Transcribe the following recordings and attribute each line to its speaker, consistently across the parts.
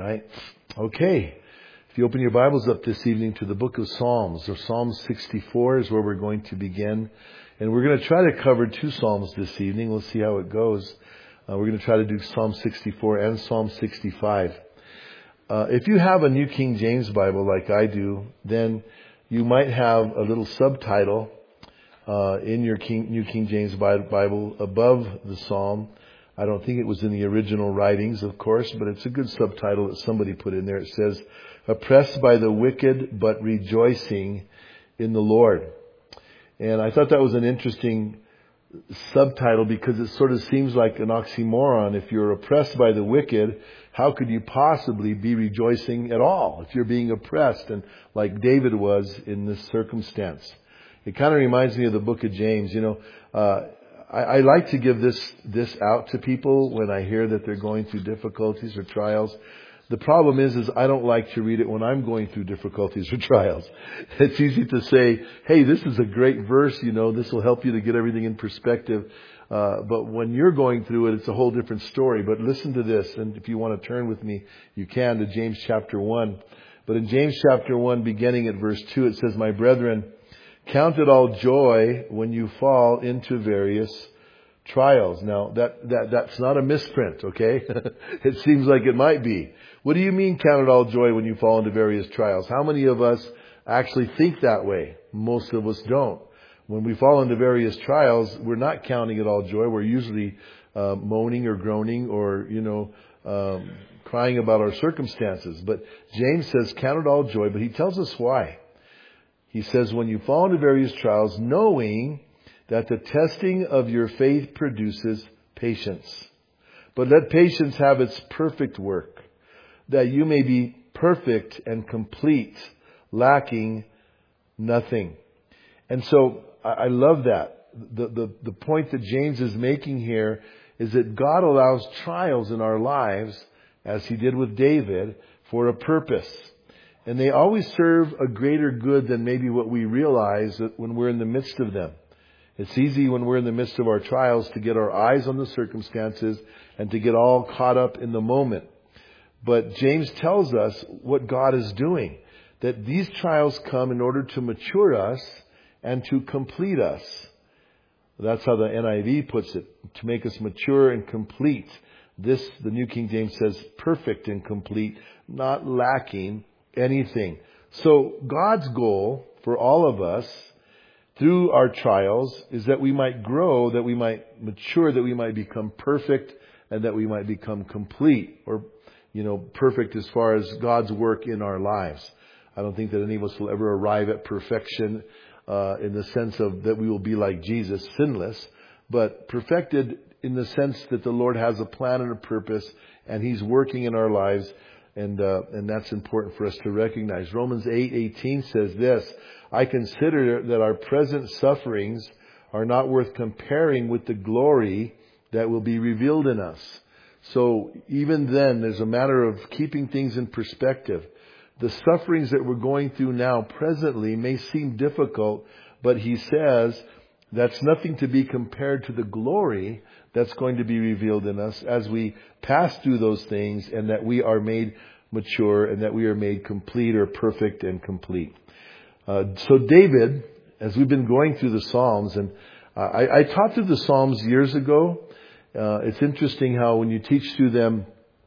Speaker 1: right. Okay. If you open your Bibles up this evening to the book of Psalms, or Psalm 64 is where we're going to begin. And we're going to try to cover two Psalms this evening. We'll see how it goes. We're going to try to do Psalm 64 and Psalm 65. If you have a New King James Bible like I do, then you might have a little subtitle in your New King James Bible above the Psalm. I don't think it was in the original writings, of course, but it's a good subtitle that somebody put in there. It says, "Oppressed by the wicked, but rejoicing in the Lord." And I thought that was an interesting subtitle because it sort of seems like an oxymoron. If you're oppressed by the wicked, how could you possibly be rejoicing at all if you're being oppressed, and like David was in this circumstance? It kind of reminds me of the book of James. I like to give this out to people when I hear that they're going through difficulties or trials. The problem is I don't like to read it when I'm going through difficulties or trials. It's easy to say, hey, this is a great verse, this will help you to get everything in perspective. But when you're going through it, it's a whole different story. But listen to this, and if you want to turn with me, you can, to James chapter 1. But in James chapter 1, beginning at verse 2, it says, "My brethren, count it all joy when you fall into various trials." Now, that's not a misprint, okay? It seems like it might be. What do you mean, count it all joy when you fall into various trials? How many of us actually think that way? Most of us don't. When we fall into various trials, we're not counting it all joy. We're usually moaning or groaning or, crying about our circumstances. But James says, count it all joy, but he tells us why. He says, when you fall into various trials, knowing that the testing of your faith produces patience. But let patience have its perfect work, that you may be perfect and complete, lacking nothing. And so I love that. The point that James is making here is that God allows trials in our lives, as he did with David, for a purpose. And they always serve a greater good than maybe what we realize when we're in the midst of them. It's easy when we're in the midst of our trials to get our eyes on the circumstances and to get all caught up in the moment. But James tells us what God is doing, that these trials come in order to mature us and to complete us. That's how the NIV puts it, to make us mature and complete. The New King James says perfect and complete, not lacking anything. So God's goal for all of us through our trials is that we might grow, that we might mature, that we might become perfect, and that we might become complete, or perfect as far as God's work in our lives. I don't think that any of us will ever arrive at perfection in the sense of that we will be like Jesus, sinless, but perfected in the sense that the Lord has a plan and a purpose, and He's working in our lives. And that's important for us to recognize. Romans 8:18 says this, "I consider that our present sufferings are not worth comparing with the glory that will be revealed in us." So even then, there's a matter of keeping things in perspective. The sufferings that we're going through now presently may seem difficult, but he says that's nothing to be compared to the glory that's going to be revealed in us as we pass through those things, and that we are made mature and that we are made complete or perfect and complete. So David, as we've been going through the Psalms, and I taught through the Psalms years ago. It's interesting how when you teach through them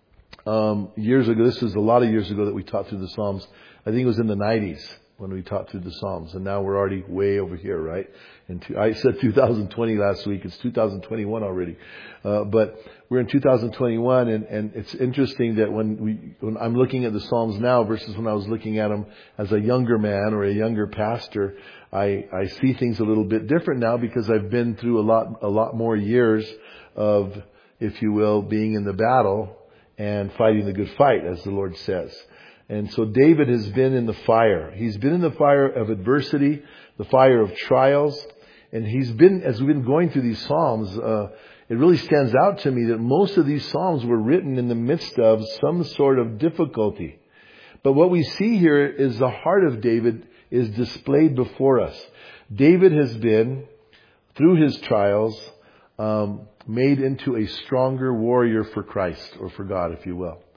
Speaker 1: years ago, this was a lot of years ago that we taught through the Psalms. I think it was in the 90s when we taught through the Psalms, and now we're already way over here, right? And I said 2020 last week. It's 2021 already. But we're in 2021, and it's interesting that when I'm looking at the Psalms now versus when I was looking at them as a younger man or a younger pastor, I see things a little bit different now because I've been through a lot more years of, if you will, being in the battle and fighting the good fight, as the Lord says. And so David has been in the fire. He's been in the fire of adversity, the fire of trials. And he's been, as we've been going through these Psalms, it really stands out to me that most of these Psalms were written in the midst of some sort of difficulty. But what we see here is the heart of David is displayed before us. David has been, through his trials, made into a stronger warrior for Christ, or for God, if you will.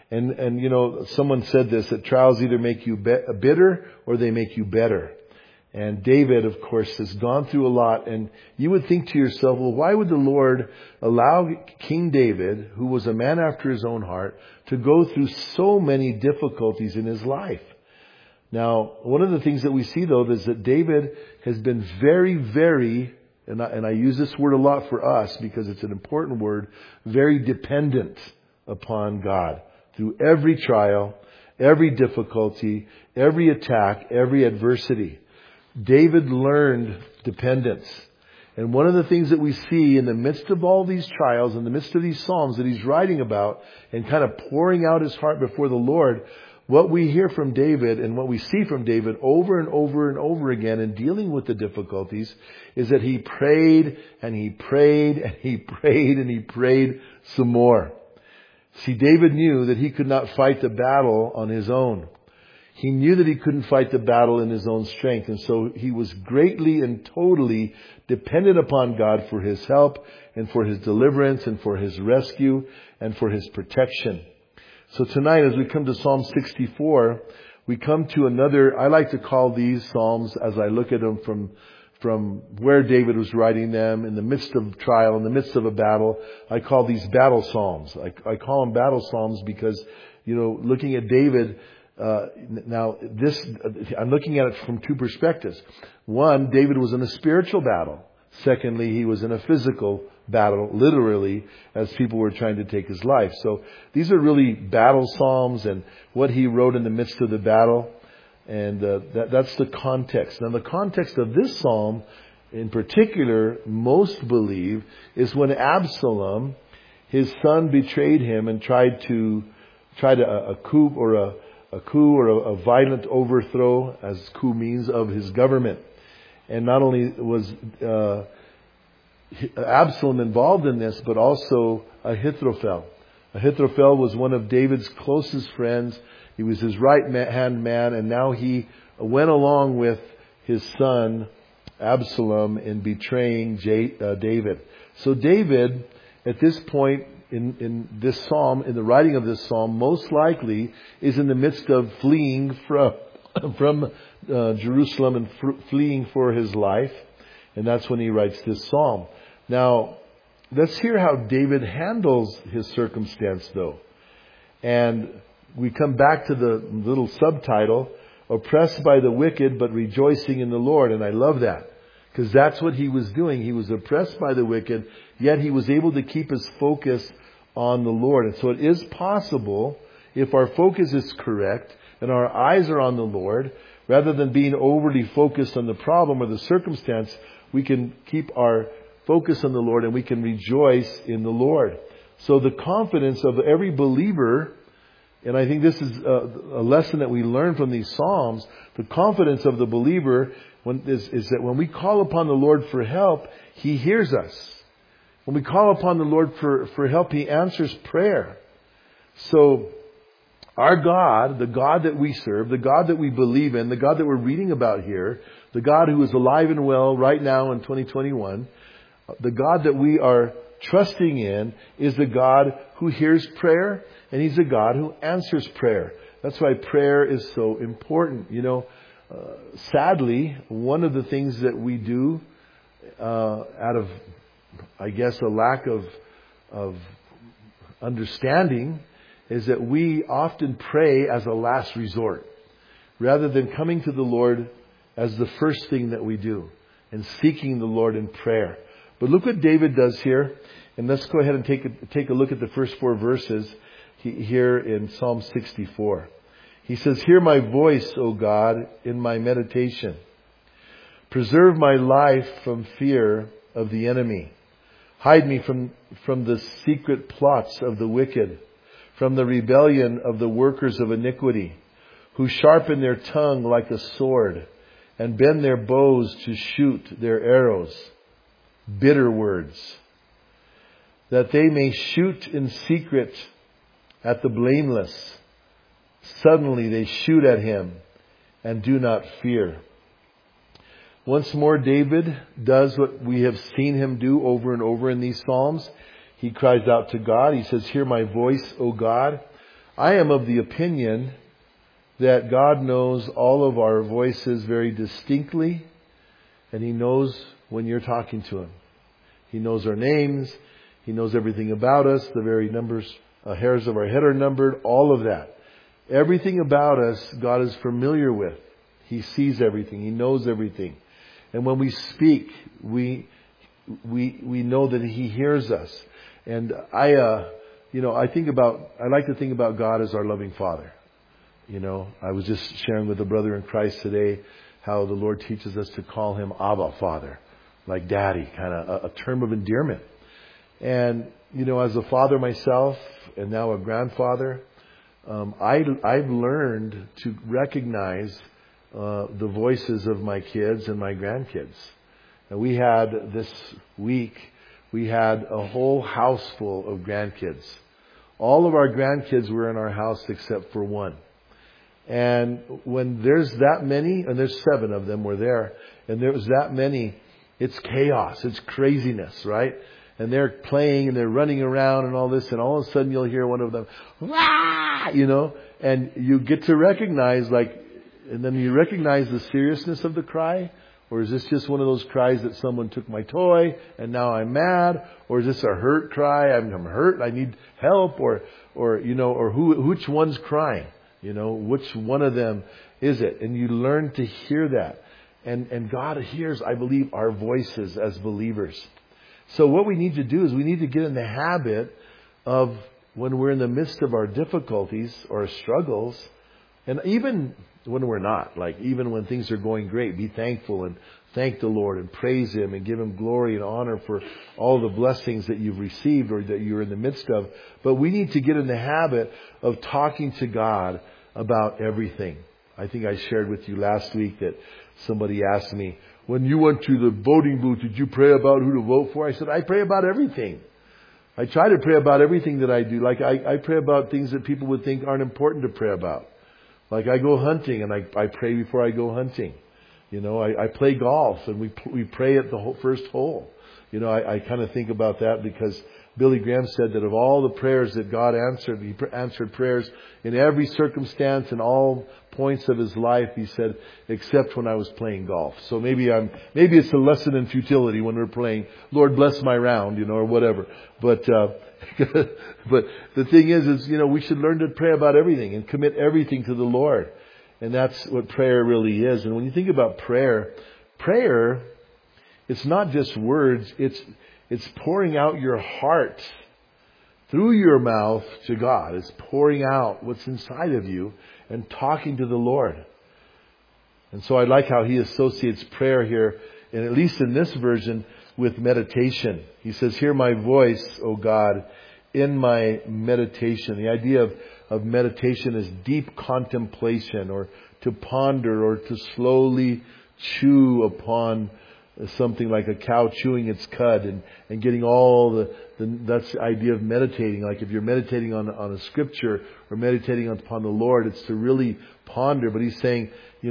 Speaker 1: And you know, someone said this, that trials either make you bitter or they make you better. And David, of course, has gone through a lot. And you would think to yourself, well, why would the Lord allow King David, who was a man after his own heart, to go through so many difficulties in his life? Now, one of the things that we see, though, is that David has been very, very, and I use this word a lot for us because it's an important word, very dependent upon God through every trial, every difficulty, every attack, every adversity. David learned dependence. And one of the things that we see in the midst of all these trials, in the midst of these Psalms that he's writing about and kind of pouring out his heart before the Lord, what we hear from David and what we see from David over and over and over again in dealing with the difficulties is that he prayed and he prayed and he prayed and he prayed some more. See, David knew that he could not fight the battle on his own. He knew that he couldn't fight the battle in his own strength. And so he was greatly and totally dependent upon God for his help and for his deliverance and for his rescue and for his protection. So tonight, as we come to Psalm 64, we come to another, I like to call these Psalms, as I look at them from where David was writing them, in the midst of trial, in the midst of a battle, I call these battle Psalms. I call them battle Psalms because, you know, looking at David, now this, I'm looking at it from two perspectives. One, David was in a spiritual battle. Secondly, he was in a physical battle, literally, as people were trying to take his life. So these are really battle Psalms and what he wrote in the midst of the battle. And that's the context. Now, the context of this psalm, in particular, most believe, is when Absalom, his son, betrayed him and tried a coup or a violent overthrow, as coup means, of his government. And not only was Absalom involved in this, but also Ahithophel. Ahithophel was one of David's closest friends. He was his right-hand man, and now he went along with his son, Absalom, in betraying David. So David, at this point in this psalm, in the writing of this psalm, most likely is in the midst of fleeing from Jerusalem and fleeing for his life. And that's when he writes this psalm. Now, let's hear how David handles his circumstance, though. And we come back to the little subtitle, oppressed by the wicked, but rejoicing in the Lord. And I love that, because that's what he was doing. He was oppressed by the wicked, yet he was able to keep his focus on the Lord. And so it is possible, if our focus is correct and our eyes are on the Lord, rather than being overly focused on the problem or the circumstance, we can keep our focus on the Lord and we can rejoice in the Lord. So the confidence of every believer, and I think this is a lesson that we learn from these Psalms, the confidence of the believer is that when we call upon the Lord for help, He hears us. When we call upon the Lord for help, He answers prayer. So our God, the God that we serve, the God that we believe in, the God that we're reading about here, the God who is alive and well right now in 2021, the God that we are trusting in is the God who hears prayer, and He's a God who answers prayer. That's why prayer is so important. You know, sadly, one of the things that we do out of, I guess, a lack of understanding is that we often pray as a last resort rather than coming to the Lord as the first thing that we do and seeking the Lord in prayer. But look what David does here. And let's go ahead and take a look at the first 4 verses here in Psalm 64. He says, "Hear my voice, O God, in my meditation. Preserve my life from fear of the enemy. Hide me from the secret plots of the wicked, from the rebellion of the workers of iniquity, who sharpen their tongue like a sword and bend their bows to shoot their arrows. Bitter words, that they may shoot in secret at the blameless. Suddenly they shoot at him and do not fear." Once more, David does what we have seen him do over and over in these Psalms. He cries out to God. He says, "Hear my voice, O God." I am of the opinion that God knows all of our voices very distinctly, and He knows when you're talking to Him. He knows our names. He knows everything about us. The very hairs of our head are numbered. All of that. Everything about us, God is familiar with. He sees everything. He knows everything. And when we speak, we know that He hears us. And I like to think about God as our loving Father. I was just sharing with a brother in Christ today how the Lord teaches us to call Him Abba, Father, like Daddy, kind of a term of endearment. And, as a father myself and now a grandfather, I've learned to recognize the voices of my kids and my grandkids. And this week, we had a whole house full of grandkids. All of our grandkids were in our house except for one. And when there's that many, and there's 7 of them were there, and there was that many, it's chaos, it's craziness, right? And they're playing and they're running around and all this, and all of a sudden you'll hear one of them, "Wah!" And you get to recognize, and then you recognize the seriousness of the cry. Or is this just one of those cries that someone took my toy and now I'm mad? Or is this a hurt cry? I'm hurt, I need help, or which one's crying? Which one of them is it? And you learn to hear that. And God hears, I believe, our voices as believers. So what we need to do is we need to get in the habit of, when we're in the midst of our difficulties or struggles, and even when we're not, even when things are going great, be thankful and thank the Lord and praise Him and give Him glory and honor for all the blessings that you've received or that you're in the midst of. But we need to get in the habit of talking to God about everything. I think I shared with you last week that somebody asked me, when you went to the voting booth, did you pray about who to vote for? I said, I pray about everything. I try to pray about everything that I do. I pray about things that people would think aren't important to pray about. I go hunting and I pray before I go hunting. I play golf and we pray at the first hole. I kind of think about that because Billy Graham said that of all the prayers that God answered, He answered prayers in every circumstance and all points of His life. He said, except when I was playing golf. So maybe it's a lesson in futility when we're playing, Lord bless my round, or whatever. But the thing is, we should learn to pray about everything and commit everything to the Lord. And that's what prayer really is. And when you think about prayer, it's not just words, it's pouring out your heart through your mouth to God. It's pouring out what's inside of you and talking to the Lord. And so I like how he associates prayer here, and at least in this version, with meditation. He says, hear my voice, O God, in my meditation. The idea of meditation is deep contemplation, or to ponder, or to slowly chew upon something, like a cow chewing its cud and getting all that's the idea of meditating. Like if you're meditating on a scripture or meditating upon the Lord, it's to really ponder. But he's saying,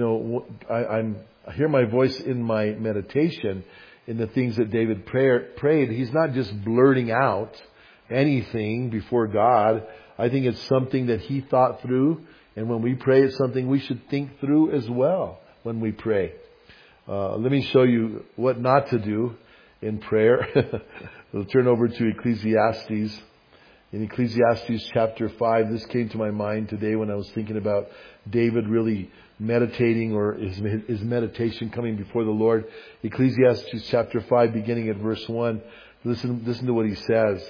Speaker 1: I hear my voice in my meditation, in the things that David prayed. He's not just blurting out anything before God. I think it's something that he thought through. And when we pray, it's something we should think through as well when we pray. Let me show you what not to do in prayer. We'll turn over to Ecclesiastes. In Ecclesiastes chapter 5, this came to my mind today when I was thinking about David really meditating, or his meditation coming before the Lord. Ecclesiastes chapter 5, beginning at verse 1. Listen to what he says.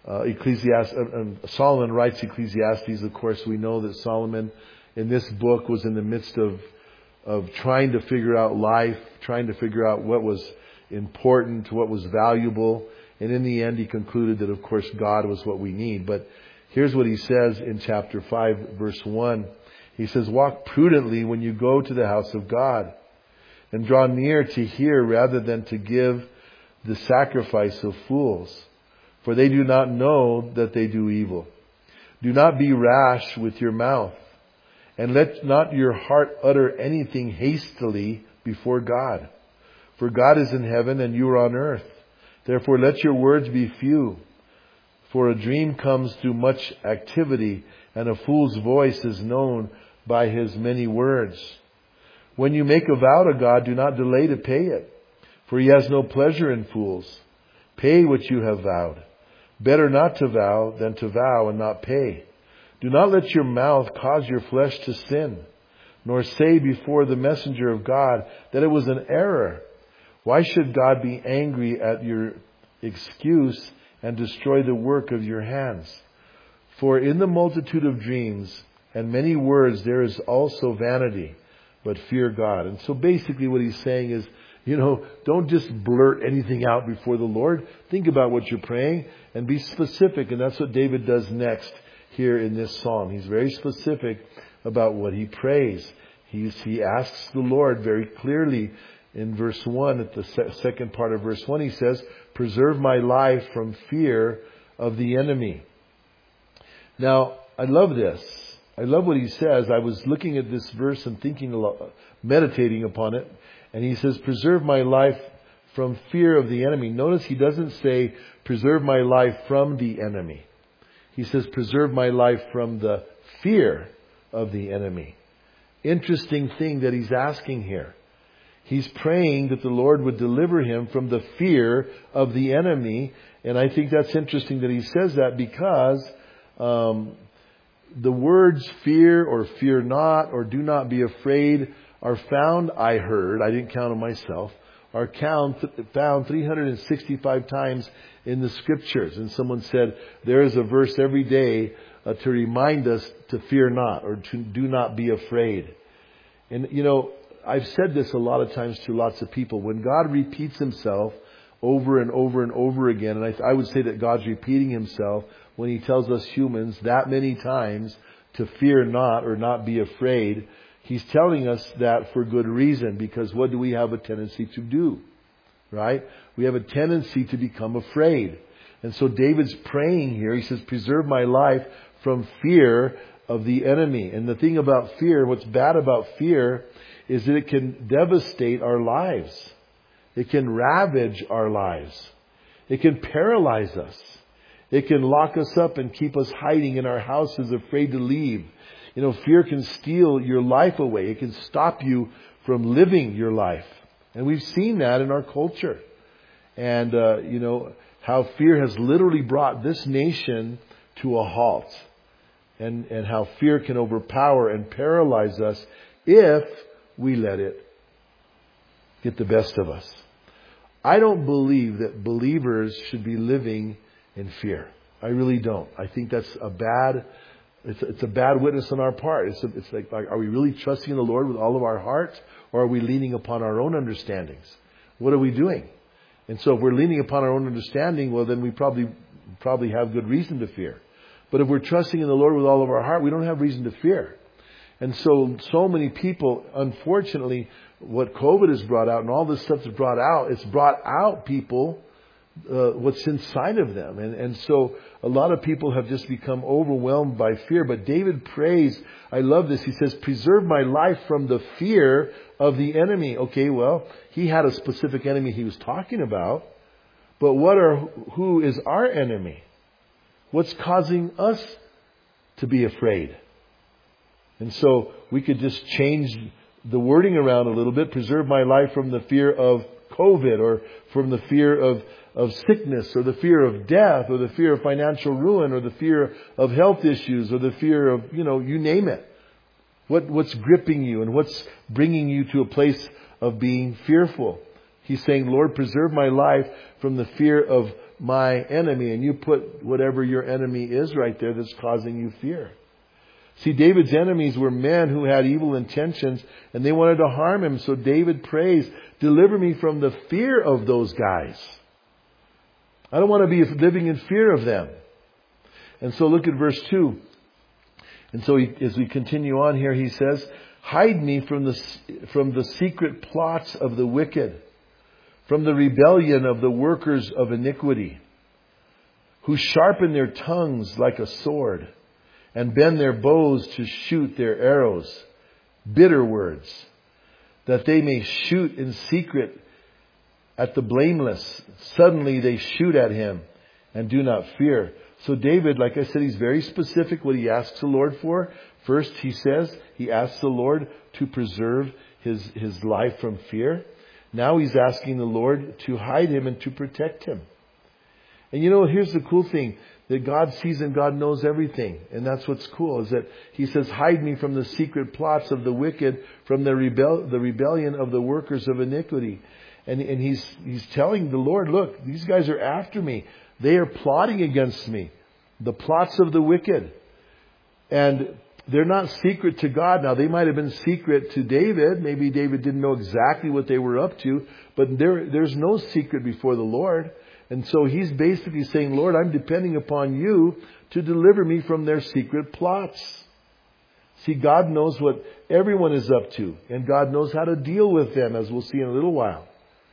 Speaker 1: Solomon writes Ecclesiastes. Of course, we know that Solomon in this book was in the midst of trying to figure out life, trying to figure out what was important, what was valuable. And in the end, he concluded that, of course, God was what we need. But here's what he says in chapter 5, verse 1. He says, walk prudently when you go to the house of God, and draw near to hear rather than to give the sacrifice of fools. For they do not know that they do evil. Do not be rash with your mouth, and let not your heart utter anything hastily before God. For God is in heaven and you are on earth. Therefore let your words be few. For a dream comes through much activity, and a fool's voice is known by his many words. When you make a vow to God, do not delay to pay it, for He has no pleasure in fools. Pay what you have vowed. Better not to vow than to vow and not pay. Do not let your mouth cause your flesh to sin, nor say before the messenger of God that it was an error. Why should God be angry at your excuse and destroy the work of your hands? For in the multitude of dreams and many words there is also vanity, but fear God. And so basically what he's saying is, don't just blurt anything out before the Lord. Think about what you're praying and be specific. And that's what David does next here in this psalm. He's very specific about what he prays. He asks the Lord very clearly in verse 1, at the second part of verse 1, he says, preserve my life from fear of the enemy. Now, I love this. I love what he says. I was looking at this verse and thinking a lot, meditating upon it. And he says, preserve my life from fear of the enemy. Notice he doesn't say, preserve my life from the enemy. He says, preserve my life from the fear of the enemy. Interesting thing that he's asking here. He's praying that the Lord would deliver him from the fear of the enemy. And I think that's interesting that he says that because the words fear or fear not or do not be afraid are found, I heard, I didn't count them myself, are found 365 times in the Scriptures. And someone said there is a verse every day to remind us to fear not or to do not be afraid. And I've said this a lot of times to lots of people. When God repeats Himself over and over and over again, and I would say that God's repeating Himself when He tells us humans that many times to fear not or not be afraid, He's telling us that for good reason, because what do we have a tendency to do? Right? We have a tendency to become afraid. And so David's praying here. He says, preserve my life from fear of the enemy. And the thing about fear, what's bad about fear, is that it can devastate our lives. It can ravage our lives. It can paralyze us. It can lock us up and keep us hiding in our houses, afraid to leave. Fear can steal your life away. It can stop you from living your life. And we've seen that in our culture. And, how fear has literally brought this nation to a halt. And how fear can overpower and paralyze us if we let it get the best of us. I don't believe that believers should be living in fear. I really don't. I think that's it's a bad witness on our part. It's like, are we really trusting in the Lord with all of our heart? Or are we leaning upon our own understandings? What are we doing? And so if we're leaning upon our own understanding, well, then we probably have good reason to fear. But if we're trusting in the Lord with all of our heart, we don't have reason to fear. And so many people, unfortunately, what COVID has brought out and all this stuff that's brought out, it's brought out people what's inside of them. And so a lot of people have just become overwhelmed by fear. But David prays, I love this. He says, preserve my life from the fear of the enemy. Okay, well, he had a specific enemy he was talking about. But who is our enemy? What's causing us to be afraid? And so we could just change the wording around a little bit. Preserve my life from the fear of COVID or from the fear of sickness or the fear of death or the fear of financial ruin or the fear of health issues or the fear of, you name it. What's gripping you and what's bringing you to a place of being fearful? He's saying, Lord, preserve my life from the fear of my enemy. And you put whatever your enemy is right there that's causing you fear. See, David's enemies were men who had evil intentions and they wanted to harm him. So David prays, deliver me from the fear of those guys. I don't want to be living in fear of them. And so look at verse 2. And so as we continue on here, he says, hide me from the secret plots of the wicked, from the rebellion of the workers of iniquity, who sharpen their tongues like a sword and bend their bows to shoot their arrows, bitter words, that they may shoot in secret at the blameless. Suddenly they shoot at him and do not fear. So David, like I said, he's very specific what he asks the Lord for. First, he asks the Lord to preserve his life from fear. Now he's asking the Lord to hide him and to protect him. And here's the cool thing, that God sees and God knows everything. And that's what's cool, is that he says, hide me from the secret plots of the wicked, from the rebellion of the workers of iniquity. And he's telling the Lord, look, these guys are after me. They are plotting against me. The plots of the wicked. And they're not secret to God. Now, they might have been secret to David. Maybe David didn't know exactly what they were up to. But there's no secret before the Lord. And so he's basically saying, Lord, I'm depending upon you to deliver me from their secret plots. See, God knows what everyone is up to. And God knows how to deal with them, as we'll see in a little while.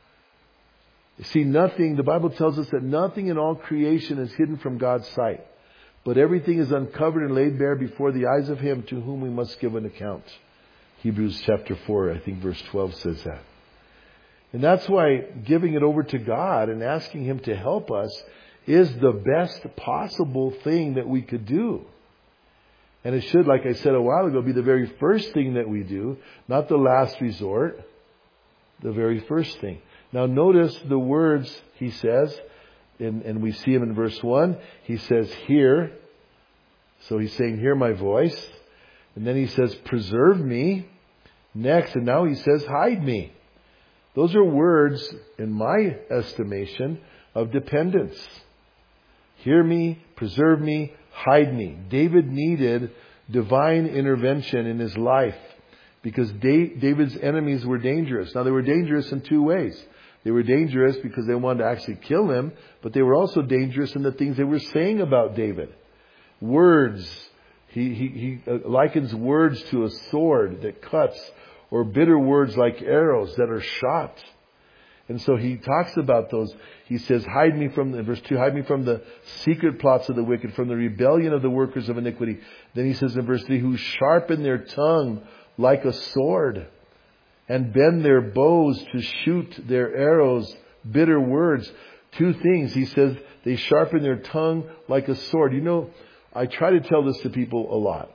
Speaker 1: See, the Bible tells us that nothing in all creation is hidden from God's sight. But everything is uncovered and laid bare before the eyes of Him to whom we must give an account. Hebrews chapter 4, I think verse 12 says that. And that's why giving it over to God and asking Him to help us is the best possible thing that we could do. And it should, like I said a while ago, be the very first thing that we do, not the last resort, the very first thing. Now notice the words he says, and we see him in verse 1. He says, hear. So he's saying, hear my voice. And then he says, preserve me. Next, and now he says, hide me. Those are words, in my estimation, of dependence. Hear me, preserve me, hide me. David needed divine intervention in his life because David's enemies were dangerous. Now, they were dangerous in two ways. They were dangerous because they wanted to actually kill him, but they were also dangerous in the things they were saying about David. Words. He likens words to a sword that cuts, or bitter words like arrows that are shot. And so he talks about those. He says, hide me from, verse 2, hide me from the secret plots of the wicked, from the rebellion of the workers of iniquity. Then he says in verse 3, who sharpen their tongue like a sword and bend their bows to shoot their arrows, bitter words. Two things. He says they sharpen their tongue like a sword. I try to tell this to people a lot.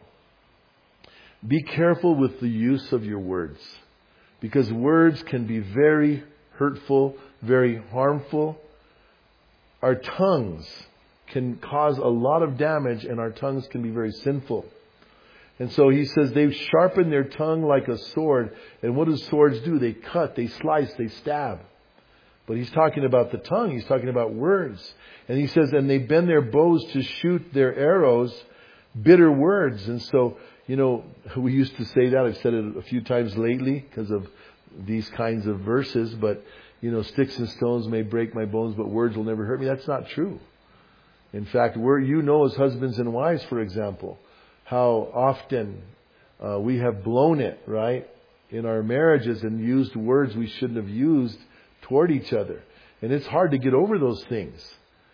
Speaker 1: Be careful with the use of your words, because words can be very hurtful, very harmful. Our tongues can cause a lot of damage, and our tongues can be very sinful. And so he says they've sharpened their tongue like a sword. And what do swords do? They cut, they slice, they stab. But he's talking about the tongue. He's talking about words. And he says, and they bend their bows to shoot their arrows, bitter words. And so, we used to say that. I've said it a few times lately because of these kinds of verses. But, sticks and stones may break my bones, but words will never hurt me. That's not true. In fact, as husbands and wives, for example, how often we have blown it, right, in our marriages and used words we shouldn't have used toward each other. And it's hard to get over those things,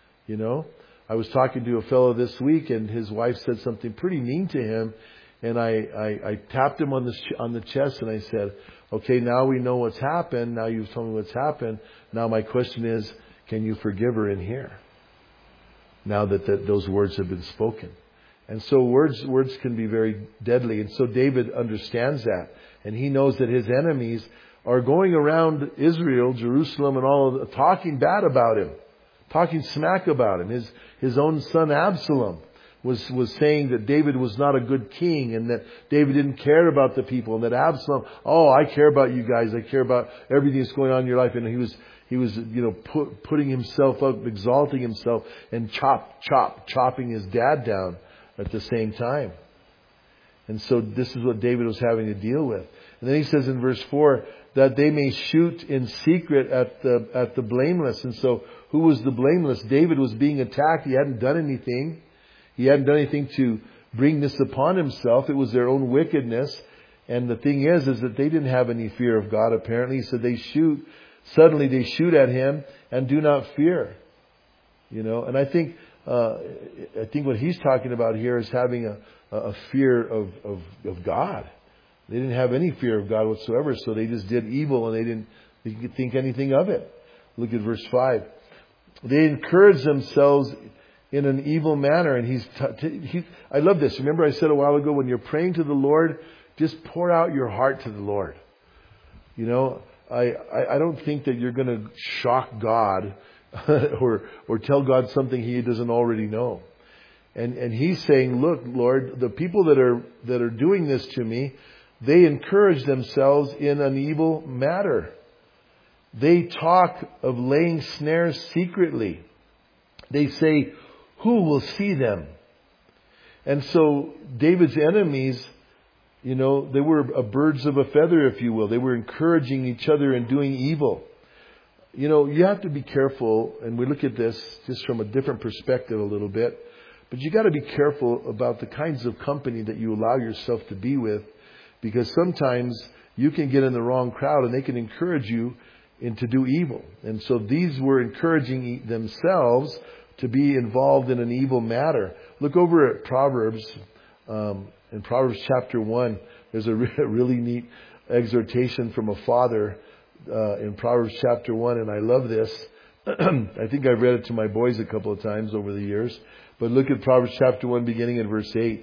Speaker 1: I was talking to a fellow this week, and his wife said something pretty mean to him, and I tapped him on the chest, and I said, okay, now we know what's happened. Now you've told me what's happened. Now my question is, can you forgive her in here? Now that those words have been spoken. And so words can be very deadly. And so David understands that. And he knows that his enemies are going around Israel, Jerusalem, and all of talking bad about him. Talking smack about him. His own son Absalom was saying that David was not a good king, and that David didn't care about the people, and that Absalom, I care about you guys. I care about everything that's going on in your life. And he was putting himself up, exalting himself, and chopping his dad down at the same time. And so this is what David was having to deal with. And then he says in verse 4 that they may shoot in secret at the blameless. And so who was the blameless? David was being attacked. He hadn't done anything. He hadn't done anything to bring this upon himself. It was their own wickedness. And the thing is that they didn't have any fear of God, apparently. So suddenly they shoot at him and do not fear. And I think what he's talking about here is having a fear of God. They didn't have any fear of God whatsoever, so they just did evil, and they didn't think anything of it. Look at verse 5. They encourage themselves in an evil manner. And I love this. Remember I said a while ago, when you're praying to the Lord, just pour out your heart to the Lord. You know, I don't think that you're going to shock God or tell God something He doesn't already know. And He's saying, look, Lord, the people that are doing this to me, they encourage themselves in an evil matter. They talk of laying snares secretly. They say, who will see them? And so David's enemies, you know, they were birds of a feather, if you will. They were encouraging each other and doing evil. You know, you have to be careful, and we look at this just from a different perspective a little bit, but you got to be careful about the kinds of company that you allow yourself to be with, because sometimes you can get in the wrong crowd and they can encourage you to do evil. And so these were encouraging themselves to be involved in an evil matter. Look over at Proverbs. In Proverbs chapter 1, there's a really neat exhortation from a father in Proverbs chapter 1, and I love this. I think I've read it to my boys a couple of times over the years. But look at Proverbs chapter 1 beginning in verse 8.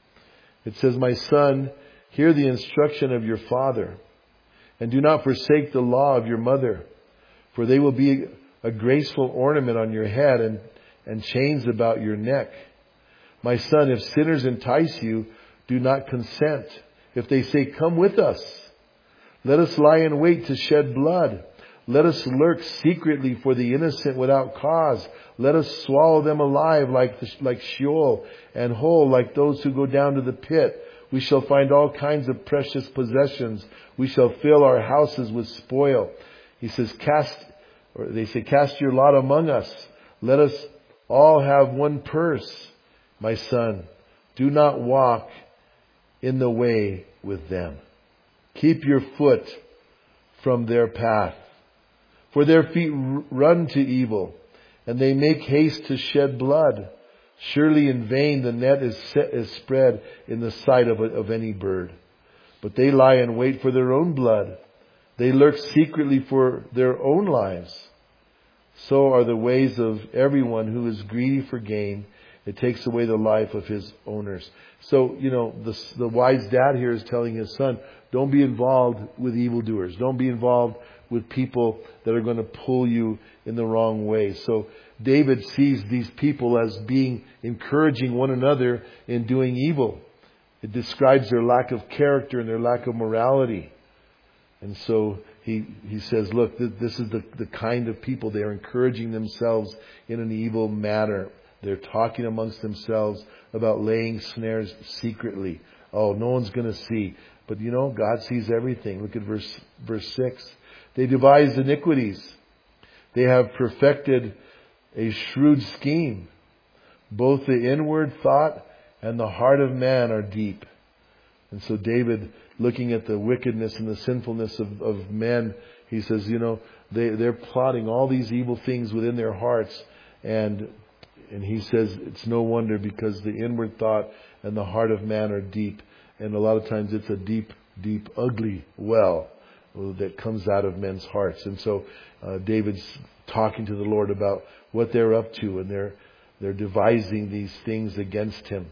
Speaker 1: It says, my son, hear the instruction of your father, and do not forsake the law of your mother, for they will be a graceful ornament on your head and chains about your neck. My son, if sinners entice you, do not consent. If they say, come with us, let us lie in wait to shed blood. Let us lurk secretly for the innocent without cause. Let us swallow them alive like Sheol, and whole like those who go down to the pit. We shall find all kinds of precious possessions. We shall fill our houses with spoil. He says, they say, cast your lot among us. Let us all have one purse. My son, do not walk in the way with them. Keep your foot from their path. For their feet run to evil, and they make haste to shed blood. Surely in vain the net is spread in the sight of any bird. But they lie in wait for their own blood. They lurk secretly for their own lives. So are the ways of everyone who is greedy for gain. It takes away the life of his owners. So, you know, the wise dad here is telling his son, don't be involved with evildoers. Don't be involved with people that are going to pull you in the wrong way. So David sees these people as being encouraging one another in doing evil. It describes their lack of character and their lack of morality. And so he says, look, this is the kind of people. They are encouraging themselves in an evil manner. They're talking amongst themselves about laying snares secretly. Oh, no one's going to see. But you know, God sees everything. Look at verse 6. They devise iniquities. They have perfected a shrewd scheme. Both the inward thought and the heart of man are deep. And so David, looking at the wickedness and the sinfulness of men, he says, you know, they're plotting all these evil things within their hearts. And he says it's no wonder, because the inward thought and the heart of man are deep. And a lot of times it's a deep, deep, ugly well that comes out of men's hearts. And so David's talking to the Lord about what they're up to, and they're devising these things against him.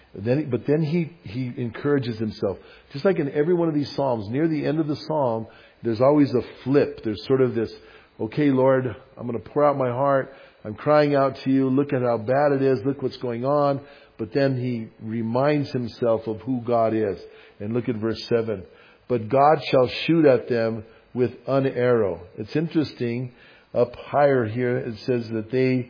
Speaker 1: But then he encourages himself. Just like in every one of these Psalms, near the end of the Psalm, there's always a flip. There's sort of this, okay, Lord, I'm going to pour out my heart. I'm crying out to you. Look at how bad it is. Look what's going on. But then he reminds himself of who God is. And look at verse 7. But God shall shoot at them with an arrow. It's interesting. Up higher here, it says that they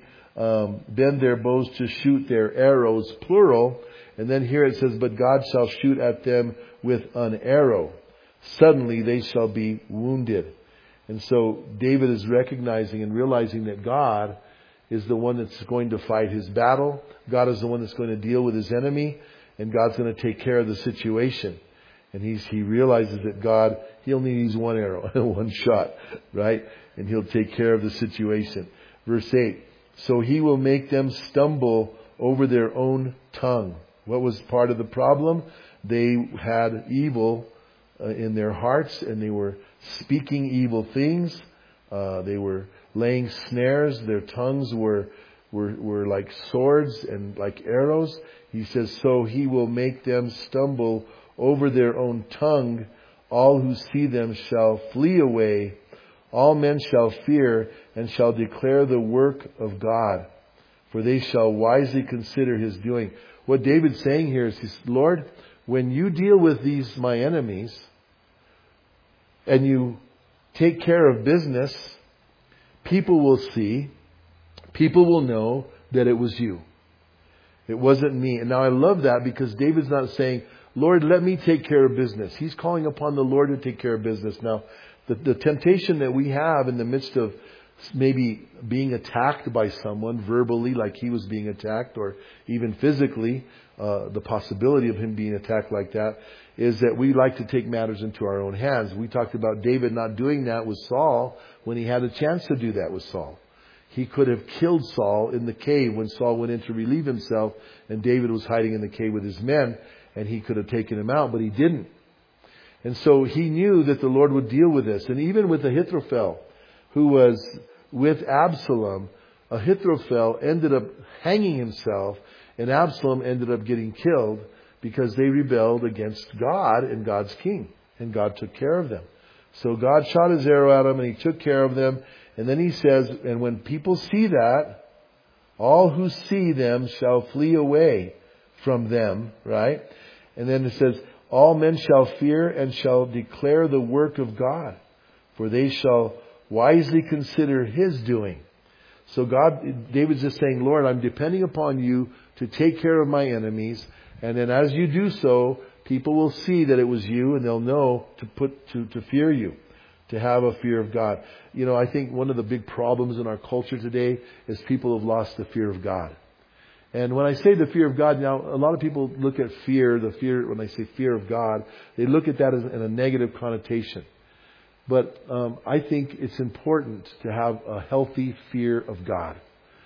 Speaker 1: bend their bows to shoot their arrows, plural. And then here it says, but God shall shoot at them with an arrow. Suddenly they shall be wounded. And so David is recognizing and realizing that God is the one that's going to fight his battle. God is the one that's going to deal with his enemy. And God's going to take care of the situation. And he realizes that God, he only needs one arrow, one shot, right? And he'll take care of the situation. Verse 8. So he will make them stumble over their own tongue. What was part of the problem? They had evil in their hearts, and they were speaking evil things. They were laying snares. Their tongues were were like swords and like arrows. He says, so He will make them stumble over their own tongue. All who see them shall flee away. All men shall fear and shall declare the work of God, for they shall wisely consider His doing. What David's saying here is, Lord, when you deal with these my enemies and you take care of business, people will see, people will know that it was you. It wasn't me. And now I love that, because David's not saying, Lord, let me take care of business. He's calling upon the Lord to take care of business. Now, the temptation that we have in the midst of maybe being attacked by someone verbally, like he was being attacked, or even physically, the possibility of him being attacked like that, is that we like to take matters into our own hands. We talked about David not doing that with Saul when he had a chance to do that with Saul. He could have killed Saul in the cave when Saul went in to relieve himself, and David was hiding in the cave with his men, and he could have taken him out, but he didn't. And so he knew that the Lord would deal with this. And even with Ahithophel, who was with Absalom, Ahithophel ended up hanging himself, and Absalom ended up getting killed because they rebelled against God and God's king. And God took care of them. So God shot His arrow at them, and He took care of them. And then He says, and when people see that, all who see them shall flee away from them, right? And then it says, all men shall fear and shall declare the work of God, for they shall wisely consider His doing. So David's just saying, Lord, I'm depending upon You to take care of my enemies. And then as You do so, people will see that it was You, and they'll know to fear You, to have a fear of God. You know, I think one of the big problems in our culture today is people have lost the fear of God. And when I say the fear of God, now a lot of people look at when I say fear of God, they look at that as in a negative connotation. But I think it's important to have a healthy fear of God,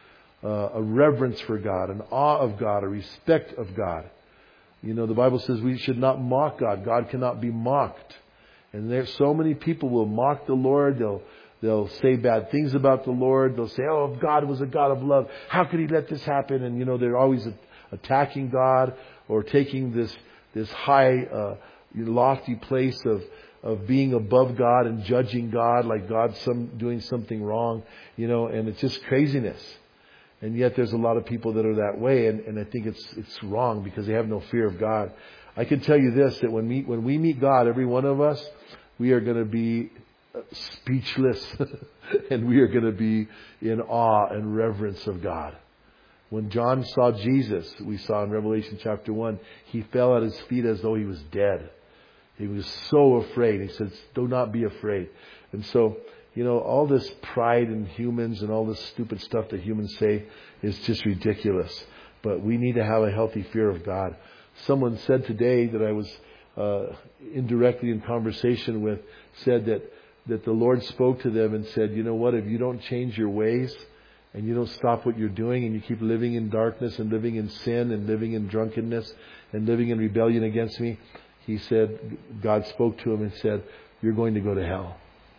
Speaker 1: a reverence for God, an awe of God, a respect of God. You know, the Bible says we should not mock God. God cannot be mocked. And there's so many people will mock the Lord. They'll say bad things about the Lord. They'll say, oh, if God was a God of love, how could He let this happen? And, you know, they're always attacking God, or taking this high, lofty place of being above God and judging God like God's doing something wrong, you know, and it's just craziness. And yet there's a lot of people that are that way, and I think it's wrong because they have no fear of God. I can tell you this, that when we meet God, every one of us, we are going to be speechless and we are going to be in awe and reverence of God. When John saw Jesus, we saw in Revelation chapter 1, he fell at His feet as though he was dead. He was so afraid. He says, do not be afraid. And so, you know, all this pride in humans and all this stupid stuff that humans say is just ridiculous. But we need to have a healthy fear of God. Someone said today that I was indirectly in conversation with, said that the Lord spoke to them and said, you know what, if you don't change your ways and you don't stop what you're doing, and you keep living in darkness and living in sin and living in drunkenness and living in rebellion against me, he said, God spoke to him and said, you're going to go to hell.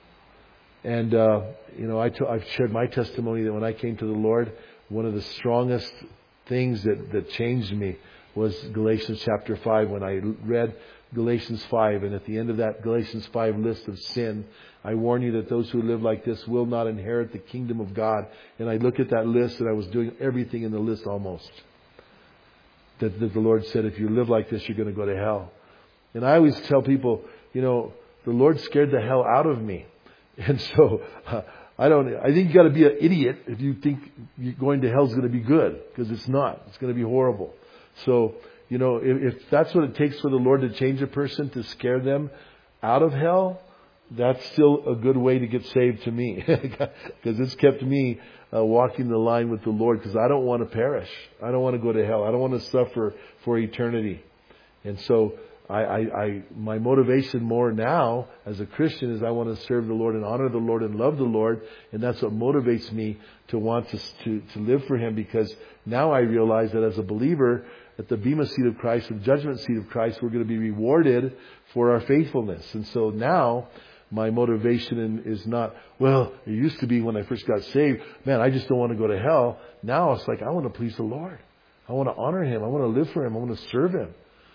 Speaker 1: And, you know, I've shared my testimony that when I came to the Lord, one of the strongest things that changed me was Galatians chapter 5. When I read Galatians 5, and at the end of that Galatians 5 list of sin, I warn you that those who live like this will not inherit the kingdom of God. And I looked at that list, and I was doing everything in the list almost. That the Lord said, if you live like this, you're going to go to hell. And I always tell people, you know, the Lord scared the hell out of me. And so, I think you got to be an idiot if you think going to hell is going to be good, because it's not. It's going to be horrible. So, you know, if that's what it takes for the Lord to change a person, to scare them out of hell, that's still a good way to get saved to me. Because it's kept me walking the line with the Lord, because I don't want to perish. I don't want to go to hell. I don't want to suffer for eternity. And so, my motivation more now as a Christian is I want to serve the Lord and honor the Lord and love the Lord. And that's what motivates me to want to live for Him, because now I realize that as a believer, at the Bema seat of Christ, the judgment seat of Christ, we're going to be rewarded for our faithfulness. And so now My motivation is not, well, it used to be when I first got saved, man, I just don't want to go to hell. Now it's like, I want to please the Lord. I want to honor Him. I want to live for Him. I want to serve Him.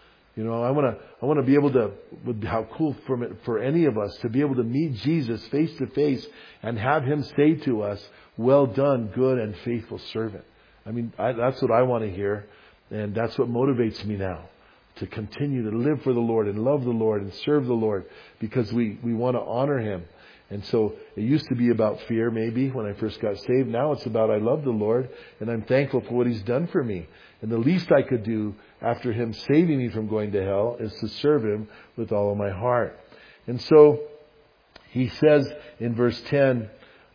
Speaker 1: I want to be able to, how cool for any of us to be able to meet Jesus face to face and have Him say to us, well done, good and faithful servant. That's what I want to hear. And that's what motivates me now. To continue to live for the Lord and love the Lord and serve the Lord because we want to honor Him. And so it used to be about fear maybe when I first got saved. Now it's about I love the Lord and I'm thankful for what He's done for me. And the least I could do after Him saving me from going to hell is to serve Him with all of my heart. And so He says in verse 10,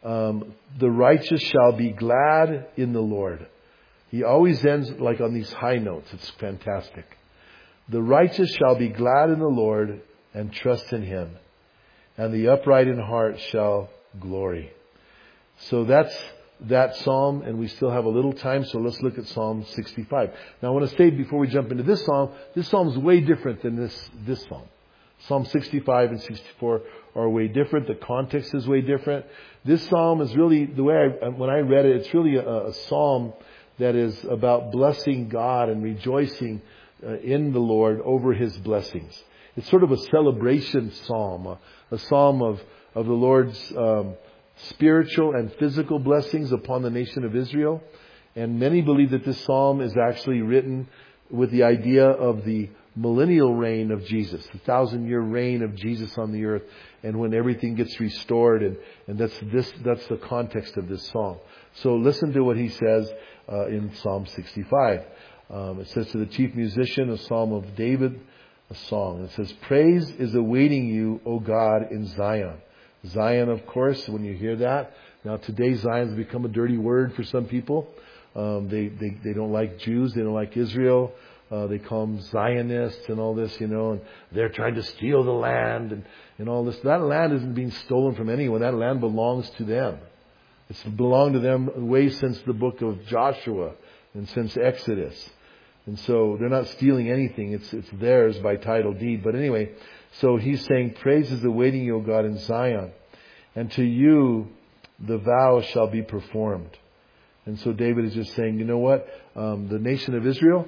Speaker 1: the righteous shall be glad in the Lord. He always ends like on these high notes. It's fantastic. The righteous shall be glad in the Lord and trust in Him, and the upright in heart shall glory. So that's that psalm, and we still have a little time, so let's look at Psalm 65. Now I want to say before we jump into this psalm is way different than this psalm. Psalm 65 and 64 are way different. The context is way different. This psalm is really, when I read it, it's really a psalm that is about blessing God and rejoicing in the Lord over His blessings. It's sort of a celebration psalm, a psalm of the Lord's spiritual and physical blessings upon the nation of Israel. And many believe that this psalm is actually written with the idea of the millennial reign of Jesus, the 1,000-year reign of Jesus on the earth, and when everything gets restored. And that's the context of this psalm. So listen to what he says in Psalm 65. It says, to the chief musician, a psalm of David, a song. It says, praise is awaiting you, O God, in Zion. Zion, of course, when you hear that. Now today Zion has become a dirty word for some people. They don't like Jews. They don't like Israel. They call them Zionists and all this, and they're trying to steal the land and all this. That land isn't being stolen from anyone. That land belongs to them. It's belonged to them way since the book of Joshua and since Exodus. And so they're not stealing anything. It's theirs by title deed. But anyway, so he's saying, praise is awaiting you, O God, in Zion. And to you the vow shall be performed. And so David is just saying, you know what? The nation of Israel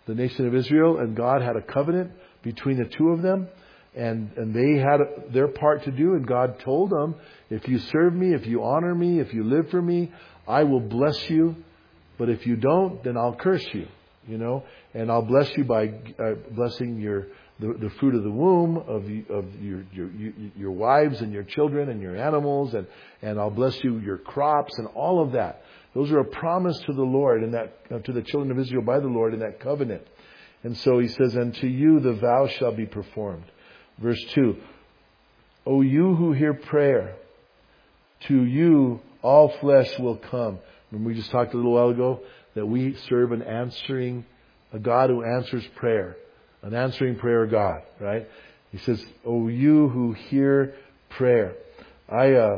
Speaker 1: and God had a covenant between the two of them. And they had their part to do. And God told them, if you serve me, if you honor me, if you live for me, I will bless you. But if you don't, then I'll curse you. And I'll bless you by blessing the fruit of the womb of your wives and your children and your animals, and I'll bless you your crops and all of that. Those are a promise to the Lord and that to the children of Israel by the Lord in that covenant. And so he says, and to you the vow shall be performed. Verse 2, O you who hear prayer, to you all flesh will come. Remember we just talked a little while ago that we serve a God who answers prayer, an answering prayer God, right? He says, "O you who hear prayer." I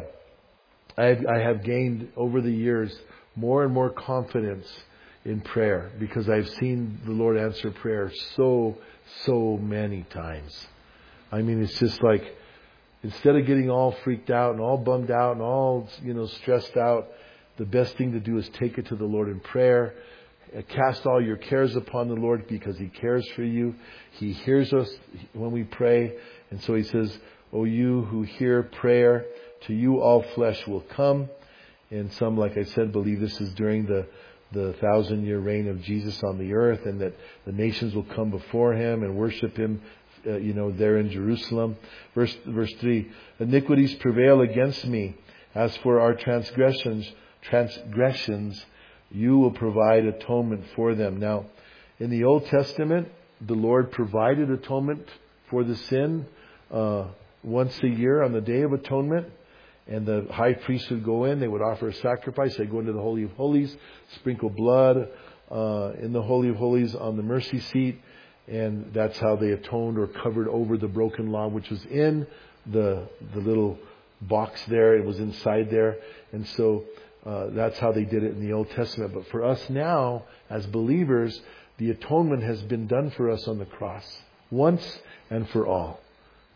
Speaker 1: have gained over the years more and more confidence in prayer because I've seen the Lord answer prayer so many times. It's just like, instead of getting all freaked out and all bummed out and all, stressed out, the best thing to do is take it to the Lord in prayer. Cast all your cares upon the Lord because He cares for you. He hears us when we pray. And so He says, O you who hear prayer, to you all flesh will come. And some, like I said, believe this is during the 1,000-year reign of Jesus on the earth, and that the nations will come before Him and worship Him, there in Jerusalem. Verse 3, iniquities prevail against me. As for our transgressions, you will provide atonement for them. Now, in the Old Testament, the Lord provided atonement for the sin once a year on the Day of Atonement. And the high priest would go in. They would offer a sacrifice. They'd go into the Holy of Holies, sprinkle blood in the Holy of Holies on the mercy seat. And that's how they atoned or covered over the broken law, which was in the little box there. It was inside there. And so that's how they did it in the Old Testament. But for us now, as believers, the atonement has been done for us on the cross, once and for all.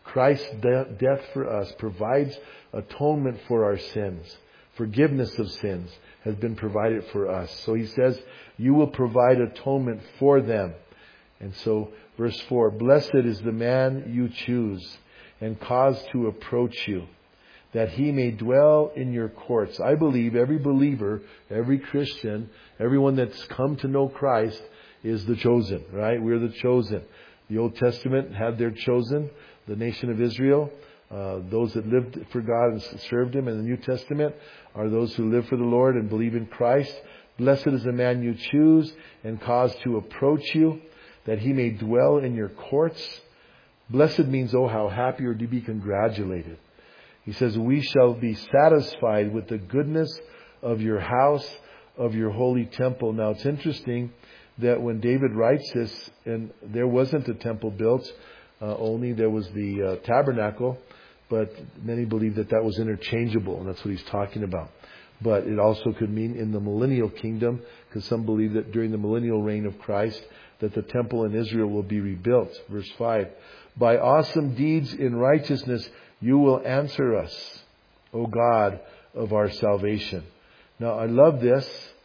Speaker 1: Christ's death for us provides atonement for our sins. Forgiveness of sins has been provided for us. So he says, you will provide atonement for them. And so, verse 4, blessed is the man you choose and cause to approach you, that he may dwell in your courts. I believe every believer, every Christian, everyone that's come to know Christ is the chosen, right? We're the chosen. The Old Testament had their chosen, the nation of Israel. Those that lived for God and served Him. In the New Testament are those who live for the Lord and believe in Christ. Blessed is the man you choose and cause to approach you, that he may dwell in your courts. Blessed means, oh, how happy, or to be congratulated. He says, we shall be satisfied with the goodness of your house, of your holy temple. Now it's interesting that when David writes this, and there wasn't a temple built, only there was the tabernacle, but many believe that that was interchangeable, and that's what he's talking about. But it also could mean in the millennial kingdom, because some believe that during the millennial reign of Christ, that the temple in Israel will be rebuilt. Verse 5, by awesome deeds in righteousness you will answer us, O God of our salvation. Now I love this.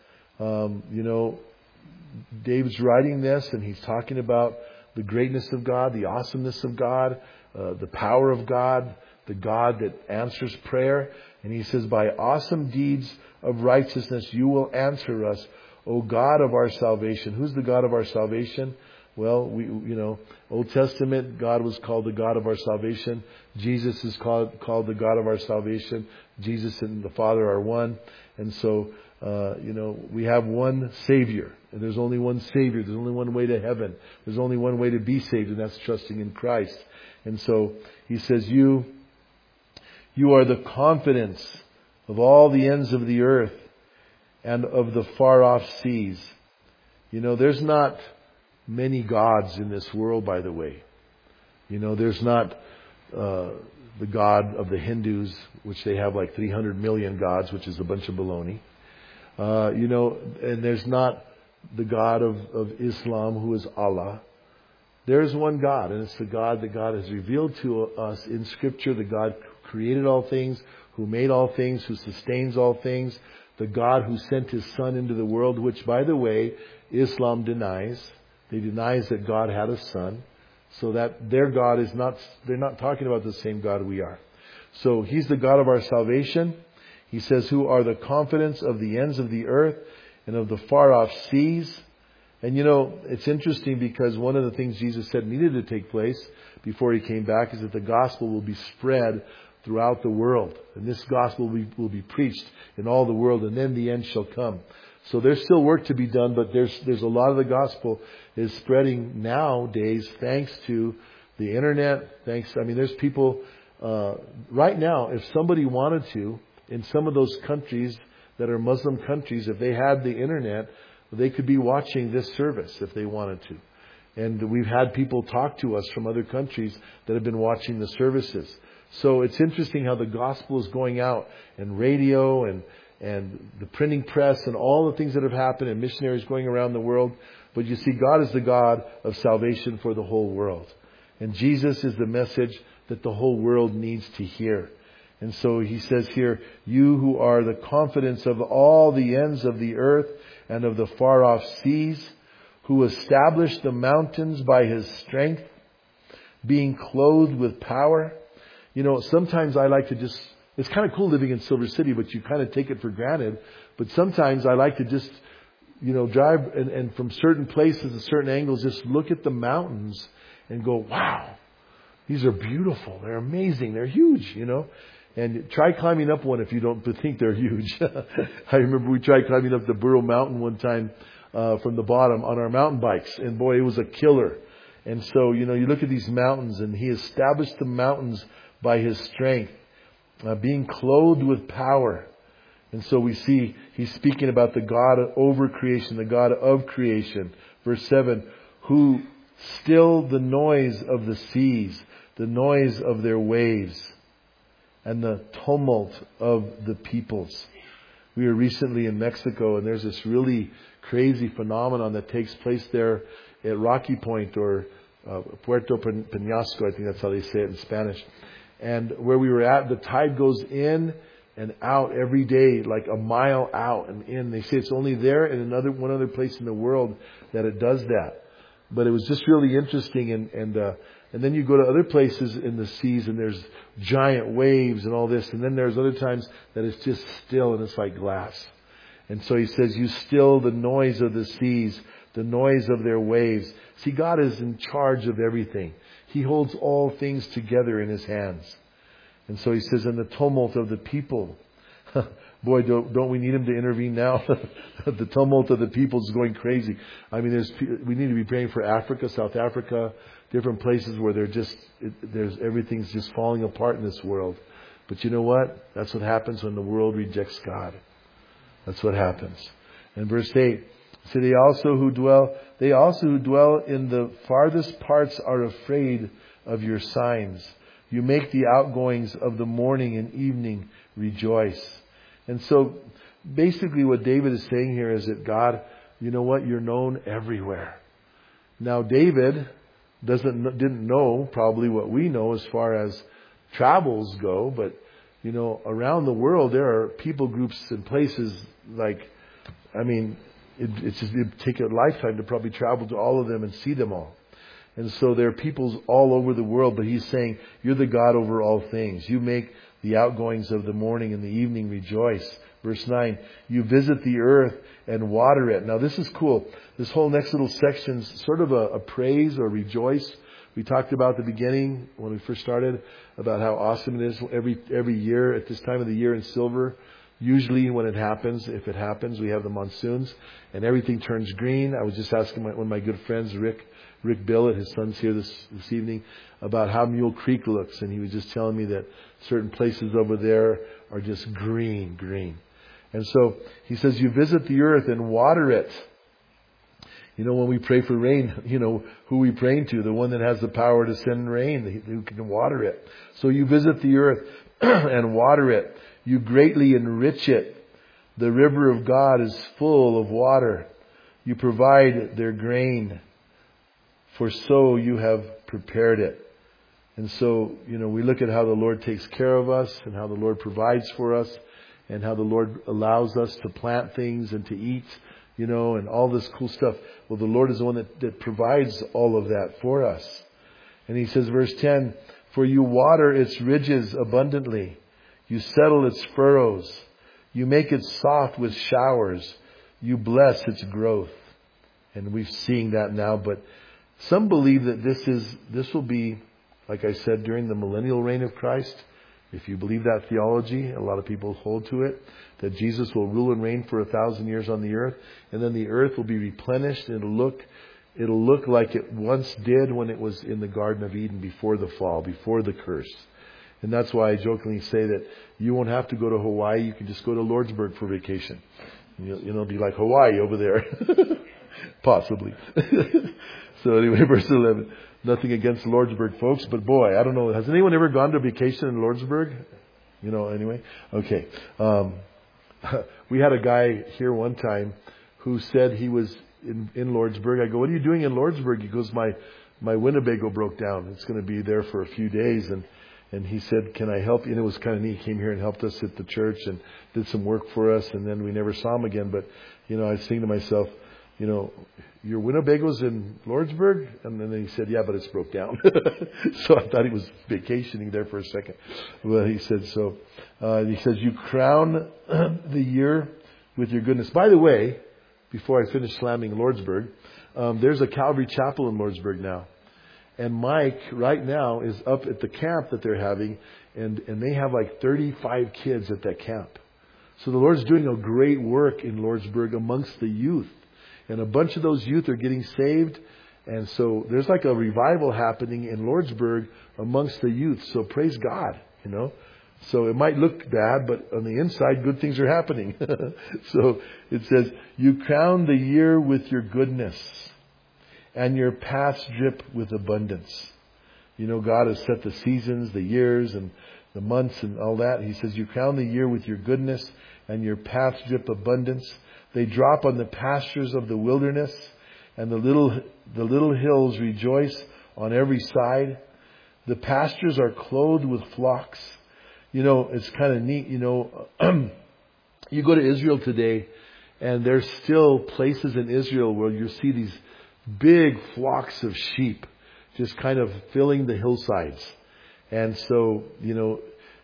Speaker 1: David's writing this and he's talking about the greatness of God, the awesomeness of God, the power of God, the God that answers prayer. And he says, by awesome deeds of righteousness you will answer us, O God of our salvation. Who's the God of our salvation? Well, Old Testament, God was called the God of our salvation. Jesus is called the God of our salvation. Jesus and the Father are one. And so, we have one Savior. And there's only one Savior. There's only one way to heaven. There's only one way to be saved, and that's trusting in Christ. And so, he says, you are the confidence of all the ends of the earth and of the far off seas. There's not many gods in this world, by the way. There's not the God of the Hindus, which they have like 300 million gods, which is a bunch of baloney. And there's not the God of Islam, who is Allah. There's one God, and it's the God that God has revealed to us in Scripture, the God who created all things, who made all things, who sustains all things, the God who sent His Son into the world, which, by the way, Islam denies. They denies that God had a son, so that their God is not, they're not talking about the same God we are. So He's the God of our salvation. He says, who are the confidence of the ends of the earth and of the far off seas. And it's interesting because one of the things Jesus said needed to take place before He came back is that the gospel will be spread throughout the world. And this gospel will be preached in all the world, and then the end shall come. So there's still work to be done, but there's a lot of the gospel is spreading nowadays thanks to the internet. There's people right now, if somebody wanted to, in some of those countries that are Muslim countries, if they had the internet, they could be watching this service if they wanted to. And we've had people talk to us from other countries that have been watching the services. So it's interesting how the gospel is going out, and radio and the printing press and all the things that have happened, and missionaries going around the world. But you see, God is the God of salvation for the whole world. And Jesus is the message that the whole world needs to hear. And so He says here, you who are the confidence of all the ends of the earth and of the far off seas, who established the mountains by His strength, being clothed with power. Sometimes I like to just, it's kind of cool living in Silver City, but you kind of take it for granted. But sometimes I like to just, drive and from certain places and certain angles, just look at the mountains and go, wow, these are beautiful. They're amazing. They're huge, And try climbing up one if you don't think they're huge. I remember we tried climbing up the Burro Mountain one time from the bottom on our mountain bikes. And boy, it was a killer. And so, you look at these mountains, and He established the mountains by His strength, being clothed with power. And so we see He's speaking about the God over creation, the God of creation. Verse 7, who stilled the noise of the seas, the noise of their waves, and the tumult of the peoples. We were recently in Mexico, and there's this really crazy phenomenon that takes place there at Rocky Point, or Puerto Peñasco, I think that's how they say it in Spanish. And where we were at, the tide goes in and out every day, like a mile out and in. They say it's only there and one other place in the world that it does that. But it was just really interesting, and then you go to other places in the seas and there's giant waves and all this, and then there's other times that it's just still and it's like glass. And so he says, you still the noise of the seas, the noise of their waves. See, God is in charge of everything. He holds all things together in His hands. And so he says, in the tumult of the people, boy, don't we need Him to intervene now? The tumult of the people is going crazy. I mean, we need to be praying for Africa, South Africa, different places where everything's just falling apart in this world. But you know what? That's what happens when the world rejects God. That's what happens. And verse 8, so they also who dwell in the farthest parts are afraid of your signs. You make the outgoings of the morning and evening rejoice. And so basically what David is saying here is that God, you know what? You're known everywhere. Now David didn't know probably what we know as far as travels go, but you know, around the world there are people groups and places like, I mean, it'd take a lifetime to probably travel to all of them and see them all. And so there are peoples all over the world, but he's saying, you're the God over all things. You make the outgoings of the morning and the evening rejoice. Verse 9, you visit the earth and water it. Now this is cool. This whole next little section is sort of a praise or rejoice. We talked about at the beginning when we first started about how awesome it is every year at this time of the year in Silver. Usually when it happens, if it happens, we have the monsoons and everything turns green. I was just asking one of my good friends, Rick Billett, his son's here this evening, about how Mule Creek looks. And he was just telling me that certain places over there are just green. And so he says, you visit the earth and water it. You know, when we pray for rain, you know, who we praying to? The one that has the power to send rain, who can water it. So you visit the earth and water it. You greatly enrich it. The river of God is full of water. You provide their grain, for so you have prepared it. And so, you know, we look at how the Lord takes care of us and how the Lord provides for us and how the Lord allows us to plant things and to eat, you know, and all this cool stuff. Well, the Lord is the one that provides all of that for us. And He says, verse 10, for you water its ridges abundantly. You settle its furrows. You make it soft with showers. You bless its growth. And we're seeing that now, but some believe that this will be, like I said, during the millennial reign of Christ. If you believe that theology, a lot of people hold to it, that Jesus will rule and reign for 1,000 years on the earth, and then the earth will be replenished, and it'll look like it once did when it was in the Garden of Eden before the fall, before the curse. And that's why I jokingly say that you won't have to go to Hawaii, you can just go to Lordsburg for vacation. You'll be like Hawaii over there. Possibly. So anyway, verse 11. Nothing against Lordsburg, folks, but boy, I don't know. Has anyone ever gone to vacation in Lordsburg? You know, anyway? Okay. We had a guy here one time who said he was in Lordsburg. I go, what are you doing in Lordsburg? He goes, my Winnebago broke down. It's going to be there for a few days. And he said, can I help you? And it was kind of neat. He came here and helped us at the church and did some work for us. And then we never saw him again. But, you know, I was thinking to myself, you know, your Winnebago's in Lordsburg? And then he said, yeah, but it's broke down. So I thought he was vacationing there for a second. Well, he said, so, he says, you crown the year with your goodness. By the way, before I finish slamming Lordsburg, there's a Calvary Chapel in Lordsburg now. And Mike right now is up at the camp that they're having, and they have like 35 kids at that camp. So the Lord's doing a great work in Lordsburg amongst the youth. And a bunch of those youth are getting saved. And so there's like a revival happening in Lordsburg amongst the youth. So praise God, you know. So it might look bad, but on the inside, good things are happening. So it says, you crown the year with your goodness, and your paths drip with abundance. You know, God has set the seasons, the years, and the months, and all that. He says, you crown the year with your goodness, and your paths drip abundance. They drop on the pastures of the wilderness, and the little hills rejoice on every side. The pastures are clothed with flocks. You know, it's kind of neat. You know, you go to Israel today, and there's still places in Israel where you see these big flocks of sheep just kind of filling the hillsides. And so, you know,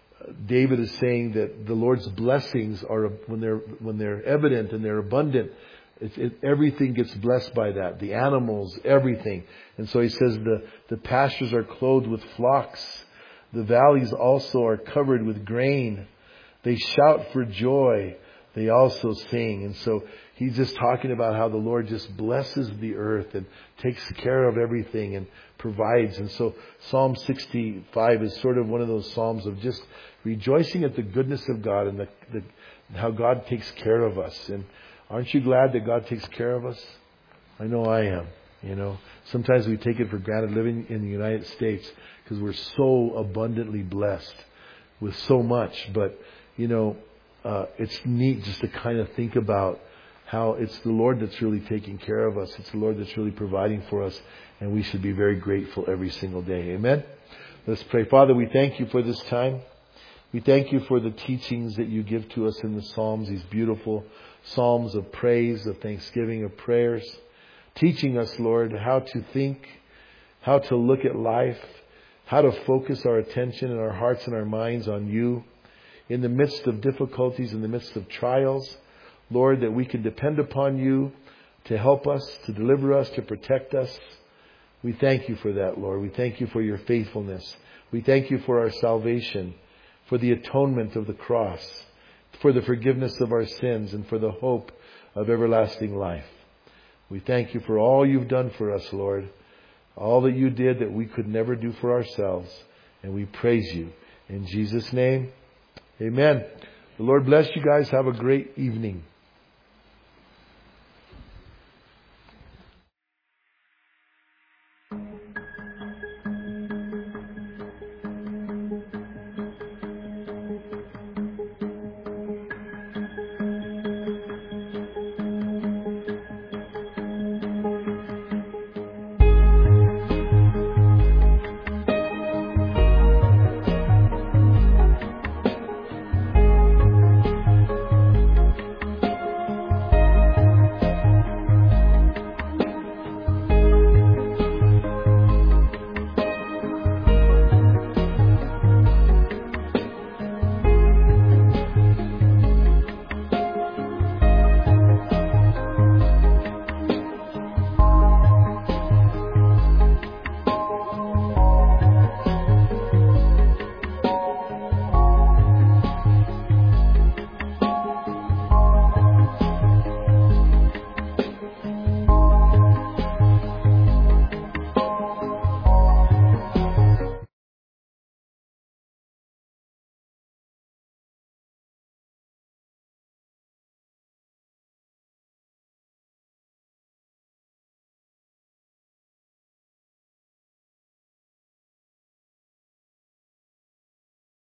Speaker 1: David is saying that the Lord's blessings are, when they're evident and they're abundant, everything gets blessed by that. The animals, everything. And so he says the pastures are clothed with flocks. The valleys also are covered with grain. They shout for joy. They also sing. And so he's just talking about how the Lord just blesses the earth and takes care of everything and provides. And so Psalm 65 is sort of one of those psalms of just rejoicing at the goodness of God and how God takes care of us. And aren't you glad that God takes care of us? I know I am. You know, sometimes we take it for granted living in the United States because we're so abundantly blessed with so much. But, you know, it's neat just to kind of think about how it's the Lord that's really taking care of us. It's the Lord that's really providing for us. And we should be very grateful every single day. Amen? Let's pray. Father, we thank you for this time. We thank you for the teachings that you give to us in the Psalms, these beautiful Psalms of praise, of thanksgiving, of prayers. Teaching us, Lord, how to think, how to look at life, how to focus our attention and our hearts and our minds on you in the midst of difficulties, in the midst of trials. Lord, that we can depend upon you to help us, to deliver us, to protect us. We thank you for that, Lord. We thank you for your faithfulness. We thank you for our salvation, for the atonement of the cross, for the forgiveness of our sins, and for the hope of everlasting life. We thank you for all you've done for us, Lord. All that you did that we could never do for ourselves. And we praise you. In Jesus' name, amen. The Lord bless you guys. Have a great evening.